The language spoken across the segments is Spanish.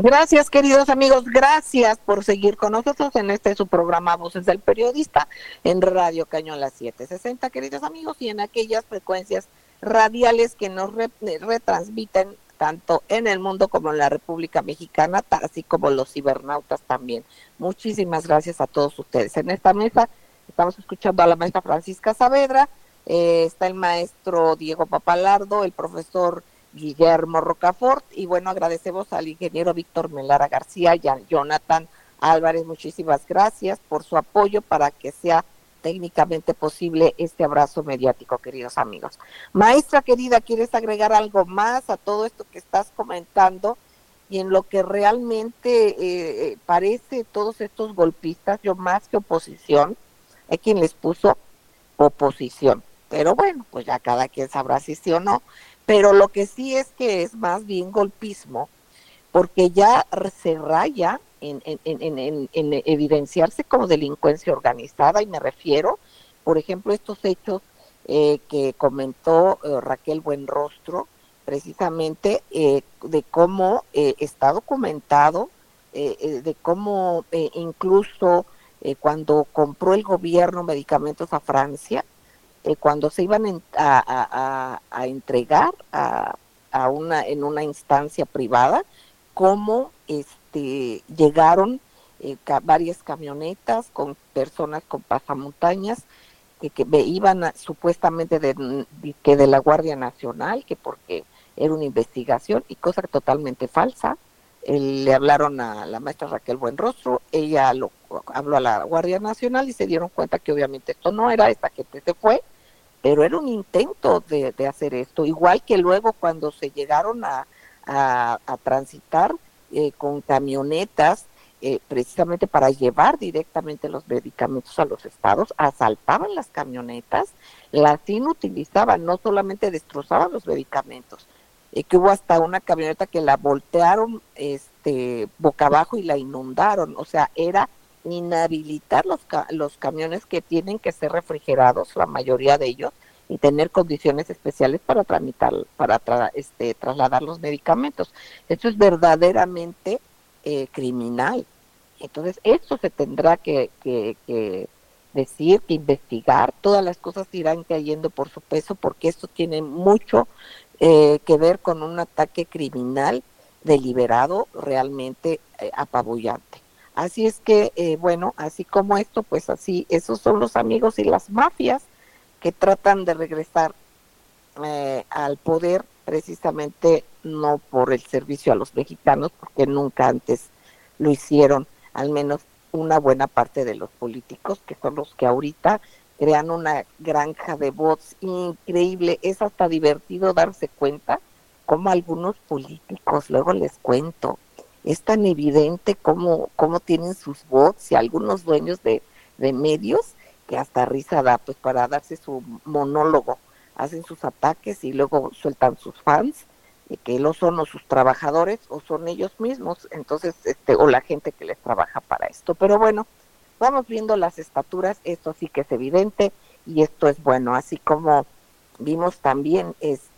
Gracias, queridos amigos, gracias por seguir con nosotros en su programa Voces del Periodista en Radio Cañón la 760, queridos amigos, y en aquellas frecuencias radiales que nos retransmiten tanto en el mundo como en la República Mexicana, así como los cibernautas también. Muchísimas gracias a todos ustedes. En esta mesa estamos escuchando a la maestra Francisca Saavedra, está el maestro Diego Papalardo, el profesor Guillermo Rocafort, y bueno, agradecemos al ingeniero Víctor Melara García y a Jonathan Álvarez, muchísimas gracias por su apoyo para que sea técnicamente posible este abrazo mediático, queridos amigos. Maestra querida, ¿quieres agregar algo más a todo esto que estás comentando y en lo que realmente parece todos estos golpistas? Yo más que oposición, hay quien les puso oposición, pero bueno, pues ya cada quien sabrá si sí o no. Pero lo que sí es que es más bien golpismo, porque ya se raya en evidenciarse como delincuencia organizada, y me refiero, por ejemplo, estos hechos que comentó Raquel Buenrostro, precisamente de cómo está documentado, de cómo incluso cuando compró el gobierno medicamentos a Francia, cuando se iban a entregar en una instancia privada, cómo llegaron varias camionetas con personas con pasamontañas que iban supuestamente de la Guardia Nacional, que porque era una investigación, y cosa totalmente falsa. Le hablaron a la maestra Raquel Buenrostro, ella habló a la Guardia Nacional y se dieron cuenta que obviamente esto no era, esta gente se fue, pero era un intento de hacer esto, igual que luego cuando se llegaron a transitar con camionetas, precisamente para llevar directamente los medicamentos a los estados, asaltaban las camionetas, las inutilizaban, no solamente destrozaban los medicamentos, que hubo hasta una camioneta que la voltearon boca abajo y la inundaron, o sea, era inhabilitar los camiones que tienen que ser refrigerados, la mayoría de ellos, y tener condiciones especiales para trasladar los medicamentos. Esto es verdaderamente criminal. Entonces, esto se tendrá que decir, que investigar, todas las cosas irán cayendo por su peso, porque esto tiene mucho que ver con un ataque criminal deliberado, realmente apabullante. Así es que, bueno, así como esto, pues así, esos son los amigos y las mafias que tratan de regresar al poder, precisamente no por el servicio a los mexicanos, porque nunca antes lo hicieron, al menos una buena parte de los políticos, que son los que ahorita crean una granja de bots increíble. Es hasta divertido darse cuenta cómo algunos políticos, luego les cuento, es tan evidente cómo tienen sus bots, y algunos dueños de medios, que hasta risa da, pues para darse su monólogo, hacen sus ataques y luego sueltan sus fans, que lo son o sus trabajadores o son ellos mismos, entonces, o la gente que les trabaja para esto. Pero bueno, vamos viendo las estaturas, esto sí que es evidente, y esto es bueno, así como vimos también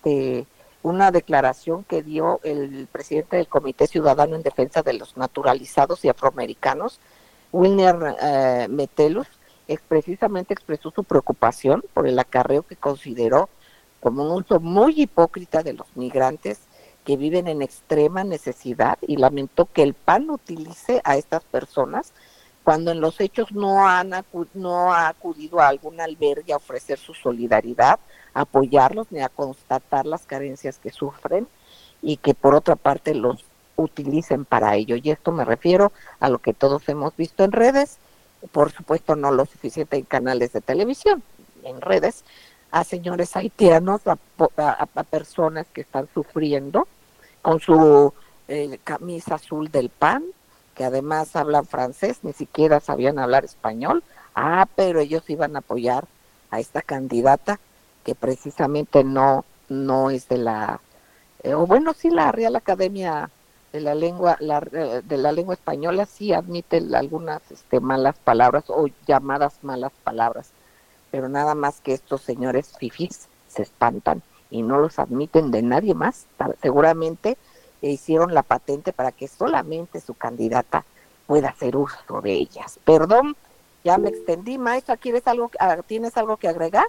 una declaración que dio el presidente del Comité Ciudadano en Defensa de los Naturalizados y Afroamericanos, Wilner Metellus, precisamente expresó su preocupación por el acarreo que consideró como un uso muy hipócrita de los migrantes que viven en extrema necesidad, y lamentó que el PAN utilice a estas personas cuando en los hechos no ha acudido a algún albergue a ofrecer su solidaridad, a apoyarlos, ni a constatar las carencias que sufren, y que por otra parte los utilicen para ello. Y esto me refiero a lo que todos hemos visto en redes, por supuesto no lo suficiente en canales de televisión, en redes, a señores haitianos, a personas que están sufriendo con su camisa azul del PAN, que además hablan francés, ni siquiera sabían hablar español. Pero ellos iban a apoyar a esta candidata que precisamente no es de la, o bueno, sí, la Real Academia de la Lengua, de la Lengua Española sí admite algunas malas palabras o llamadas malas palabras, pero nada más que estos señores fifís se espantan y no los admiten de nadie más. Seguramente e hicieron la patente para que solamente su candidata pueda hacer uso de ellas. Perdón, ya me extendí, maestra, ¿tienes algo que agregar?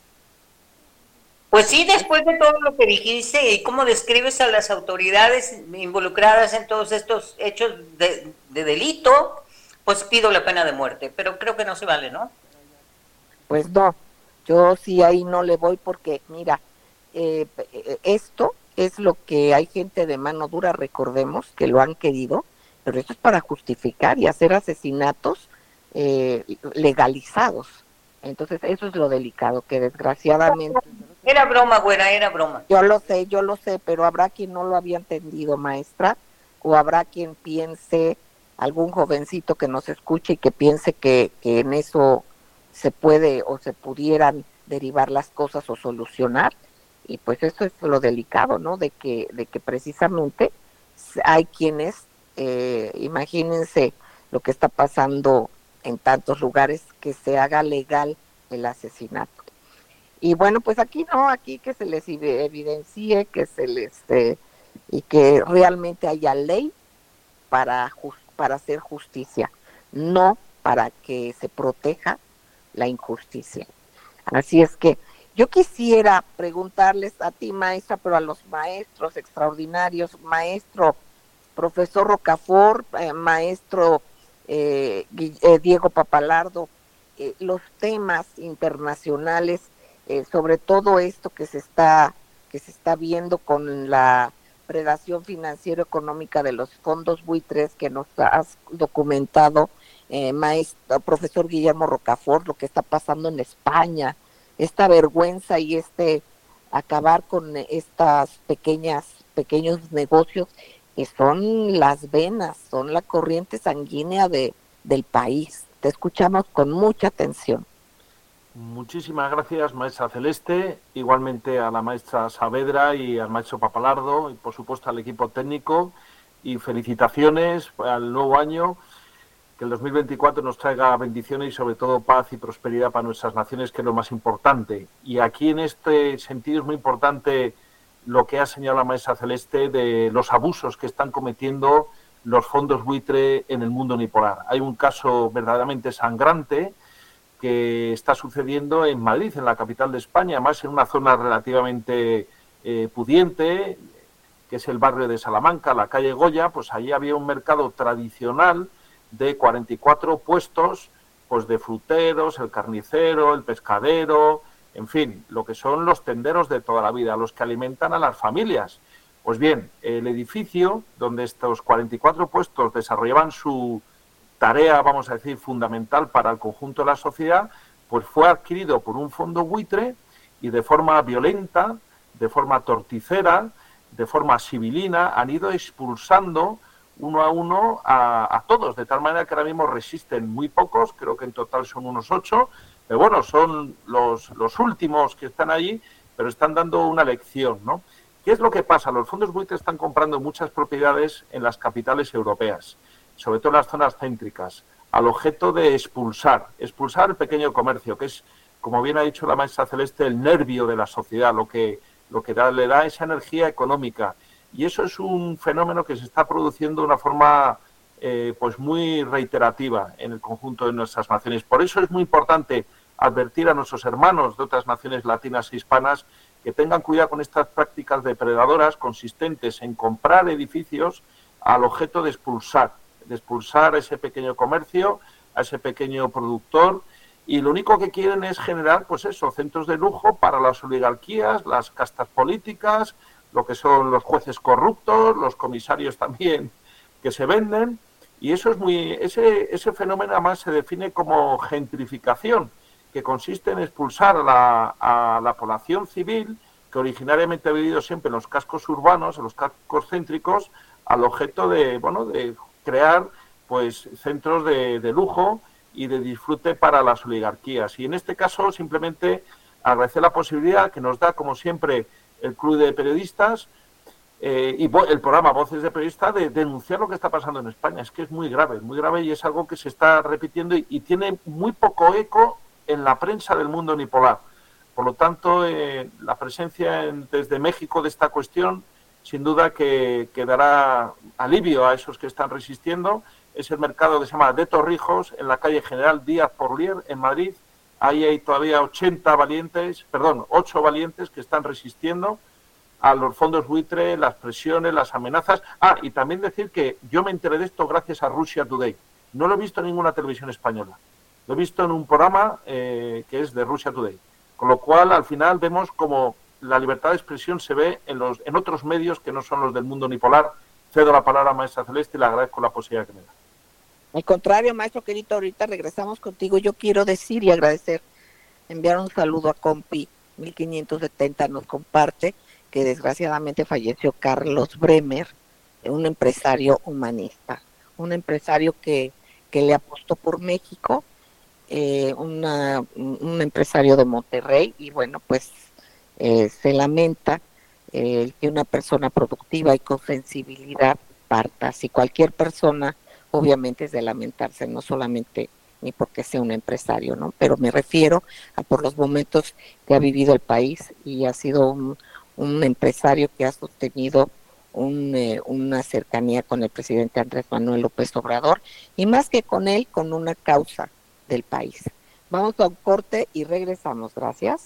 Pues sí, después de todo lo que dijiste y cómo describes a las autoridades involucradas en todos estos hechos de delito, pues pido la pena de muerte, pero creo que no se vale, ¿no? Pues no, yo sí ahí no le voy porque, mira, esto es lo que hay gente de mano dura, recordemos, que lo han querido, pero esto es para justificar y hacer asesinatos legalizados. Entonces, eso es lo delicado, que desgraciadamente... Era broma, güera, era broma. Yo lo sé, pero habrá quien no lo había entendido, maestra, o habrá quien piense, algún jovencito que nos escuche y que piense que en eso se puede o se pudieran derivar las cosas o solucionar. Y pues eso es lo delicado, ¿no? De que precisamente hay quienes, imagínense lo que está pasando en tantos lugares, que se haga legal el asesinato. Y bueno, pues aquí no, aquí que se les evidencie, que se les y que realmente haya ley para hacer justicia, no para que se proteja la injusticia. Así es que yo quisiera preguntarles a ti, maestra, pero a los maestros extraordinarios, maestro profesor Rocafort, maestro Diego Papalardo, los temas internacionales, sobre todo esto que se está viendo con la predación financiera económica de los fondos buitres que nos has documentado, maestro, profesor Guillermo Rocafort, lo que está pasando en España, esta vergüenza y acabar con estas pequeños negocios que son las venas, son la corriente sanguínea del país. Te escuchamos con mucha atención. Muchísimas gracias, maestra Celeste, igualmente a la maestra Saavedra y al maestro Papalardo, y por supuesto al equipo técnico, y felicitaciones al nuevo año, que el 2024 nos traiga bendiciones y sobre todo paz y prosperidad para nuestras naciones, que es lo más importante. Y aquí en este sentido es muy importante lo que ha señalado la maestra Celeste de los abusos que están cometiendo los fondos buitre en el mundo unipolar. Hay un caso verdaderamente sangrante que está sucediendo en Madrid, en la capital de España, además en una zona relativamente pudiente, que es el barrio de Salamanca, la calle Goya. Pues allí había un mercado tradicional de 44 puestos, pues de fruteros, el carnicero, el pescadero, en fin, lo que son los tenderos de toda la vida, los que alimentan a las familias. Pues bien, el edificio donde estos 44 puestos desarrollaban su tarea, vamos a decir, fundamental para el conjunto de la sociedad, pues fue adquirido por un fondo buitre y de forma violenta, de forma torticera, de forma civilina, han ido expulsando uno a uno a todos, de tal manera que ahora mismo resisten muy pocos, creo que en total son unos 8, pero bueno, son los últimos que están allí, pero están dando una lección, ¿no? ¿Qué es lo que pasa? Los fondos buitres están comprando muchas propiedades en las capitales europeas, sobre todo en las zonas céntricas, al objeto de expulsar el pequeño comercio, que es, como bien ha dicho la maestra Celeste, el nervio de la sociedad, lo que le da esa energía económica. Y eso es un fenómeno que se está produciendo de una forma pues muy reiterativa en el conjunto de nuestras naciones. Por eso es muy importante advertir a nuestros hermanos de otras naciones latinas e hispanas que tengan cuidado con estas prácticas depredadoras consistentes en comprar edificios al objeto de expulsar a ese pequeño comercio, a ese pequeño productor, y lo único que quieren es generar, pues eso, centros de lujo para las oligarquías, las castas políticas, lo que son los jueces corruptos, los comisarios también que se venden, y eso es ese fenómeno además se define como gentrificación, que consiste en expulsar a la población civil, que originariamente ha vivido siempre en los cascos urbanos, en los cascos céntricos, al objeto de crear pues centros de lujo y de disfrute para las oligarquías. Y en este caso simplemente agradecer la posibilidad que nos da, como siempre, el Club de Periodistas y el programa Voces de Periodistas, de denunciar lo que está pasando en España. Es que es muy grave y es algo que se está repitiendo y tiene muy poco eco en la prensa del mundo unipolar. Por lo tanto, la presencia desde México de esta cuestión sin duda que dará alivio a esos que están resistiendo. Es el mercado que se llama de Torrijos, en la calle General Díaz Porlier, en Madrid. Ahí hay todavía 8 valientes que están resistiendo a los fondos buitre, las presiones, las amenazas. Y también decir que yo me enteré de esto gracias a Russia Today. No lo he visto en ninguna televisión española. Lo he visto en un programa que es de Russia Today. Con lo cual, al final, vemos como la libertad de expresión se ve en otros medios que no son los del mundo unipolar. Cedo la palabra a maestra Celeste y le agradezco la posibilidad que me da. Al contrario, maestro querido, ahorita regresamos contigo. Yo quiero decir y agradecer, enviar un saludo a Compi 1570, nos comparte que desgraciadamente falleció Carlos Bremer, un empresario humanista, un empresario que le apostó por México, un empresario de Monterrey, y bueno, pues se lamenta que una persona productiva y con sensibilidad parta. Si cualquier persona, obviamente es de lamentarse, no solamente ni porque sea un empresario, ¿no? Pero me refiero a por los momentos que ha vivido el país, y ha sido un empresario que ha sostenido una cercanía con el presidente Andrés Manuel López Obrador, y más que con él, con una causa del país. Vamos a un corte y regresamos. Gracias.